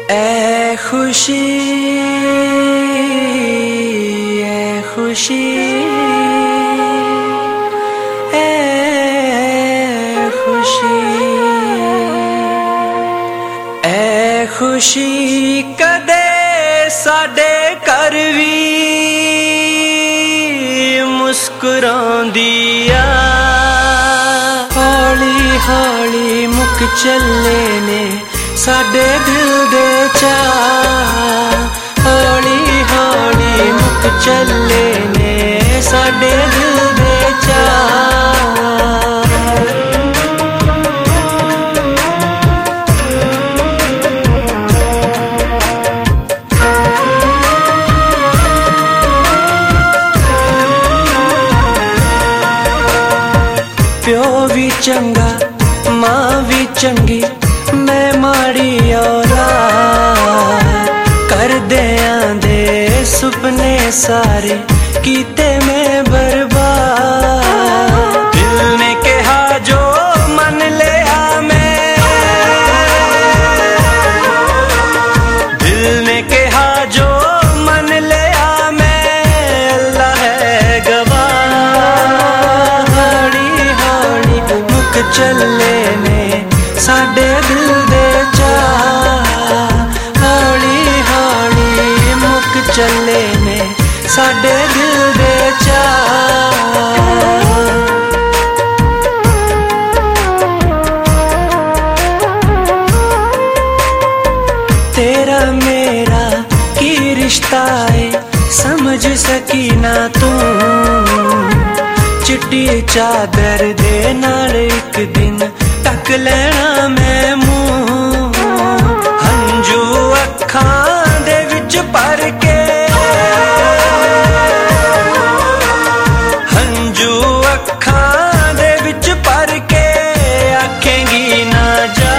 ऐ खुशी ऐ खुशी ऐ खुशी ऐ खुशी कदे साडे घर वी मुस्कुरांदी आ। हौली हौली मुक चले ने साडे दिल दे चाह, हौली हौली मुक चले ने साडे दिल दे चाह। प्यो भी चंगा मां भी चंगी मैं माड़ी औलाद, कर दियां दे सुपने सारे कीते मैं बर्बाद। दिल ने कहा जो मन लिया मैं, दिल ने कहा जो मन लिया मैं, अल्लाह है गवाह। हौली हौली मुक चले ने साडे दिल दे चाह, हौली हौली मुक चले ने साडे दिल दे चाह। तेरा मेरा की रिश्ता है समझ सकी ना तू, चिट्टी चादर दे नाल एक दिन ढक लेना मैं मुंह। हंजू अखां दे विच भर के, हंजू अखां दे विच भर के आखेंगी ना जा।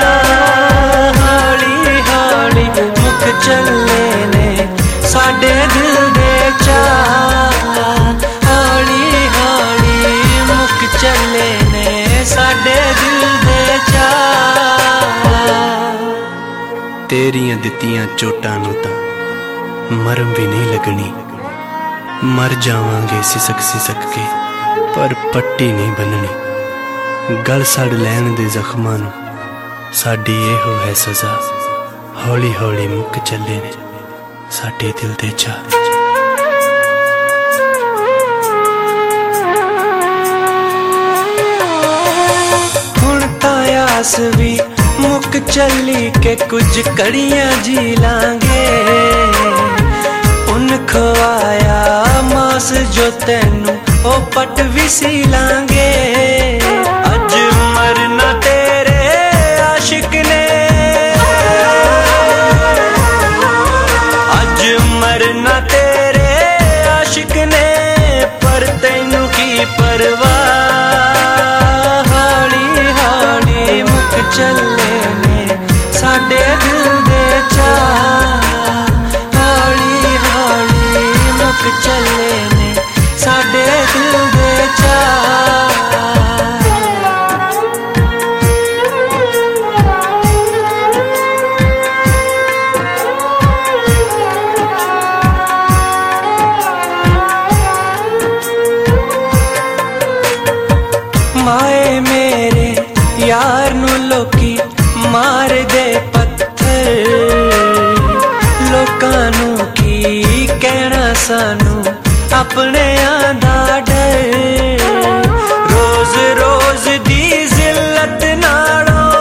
हौली हौली मुक चले ने साडे दिल दे चाह, हौली हौली मुक चले ने साडे दिल दे चाह। तेरियां दित्तियां चोटां नूं तां मरम भी नहीं लगनी, मर जावांगे सिसक सिसक के पर पट्टी नहीं बननी। गल सड़ लैण दे जख्मां नूं साडी एहो है सजा, हौली हौली मुक चले ने साडे दिल दे चाह। आस भी मुक चली के कुछ कड़ियां जी लांगे, उन खवाया मास जो तेनू ओ पट भी सी लांगे। अज मरना तेरे आशिक ने, अज मरना तेरे आशिक ने, पर तेनू की परवाह। चले ने साडे दिल दे चाह, हौली हौली मुक चले ने साडे दिल दे चाह। माए मेरे यार नू लोकी मार दे पत्थर, लोकां नू की कहना सानू अपने दा डर। रोज रोज दी जिल्लत नालों,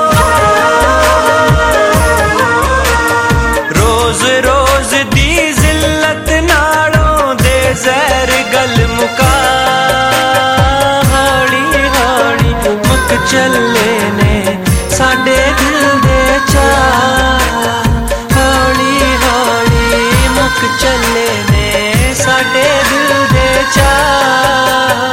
रोज रोज दी जिल्लत नालों दे जहर गल मुका। हौली हौली मुक चले ने साडे दिल दे चाह, हौली हौली मुक चले ने साडे दिल दे चाह।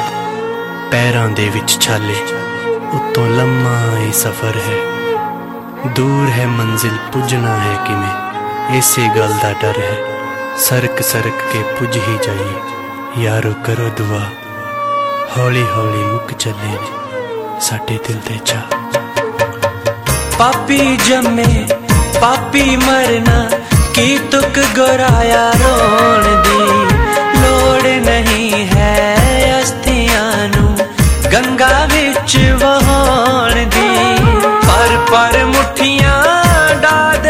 पैरां दे विच छाले उत्तों लम्मा सफर है, दूर है मंजिल पुजना है किमें इसे गल दा डर है सरक सरक के पुज ही जाइए यारो करो दुआ हौली हौली मुक चले ने साडे दिल दे चाह पापी जमे पापी मरना की तुक गुराया रोण दी लोड़ नहीं है अस्थियां नू गंगा विच वहाण दी पर मुठियां डा दे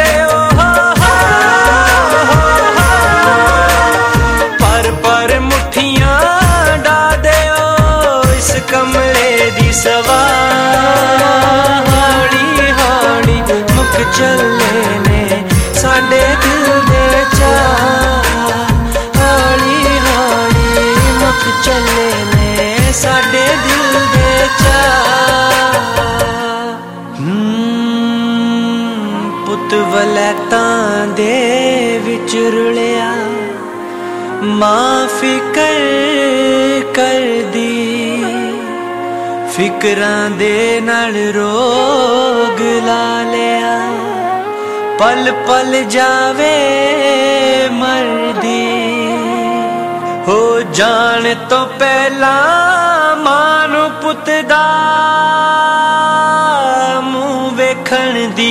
पर मुठियां डा दे इस कमरे दी सवा हौली हौली मुक चले ने साडे दिल दे चाह हौली हौली मुक चले ने साडे दिल दे चाह पुत वलैतां दे विच रुलिया मां फिकर कर दी फिकरां दे नाल रोग ला लिया पल पल जावे मरदी हो जान तो पहला मां नू पुत दा मुंह वेखण दी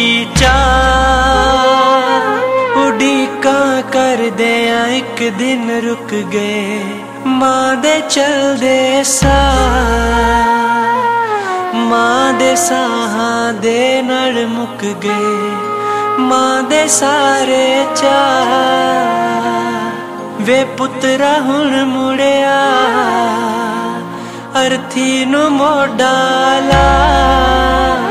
चाह उड़ीकां करदियां एक दिन रुक गए मां दे चलदे साह मां दे साहां दे नाल मुक गए मां दे सारे चाह वे पुत्रा हुण मुड़िया अर्थी नू मोढा ला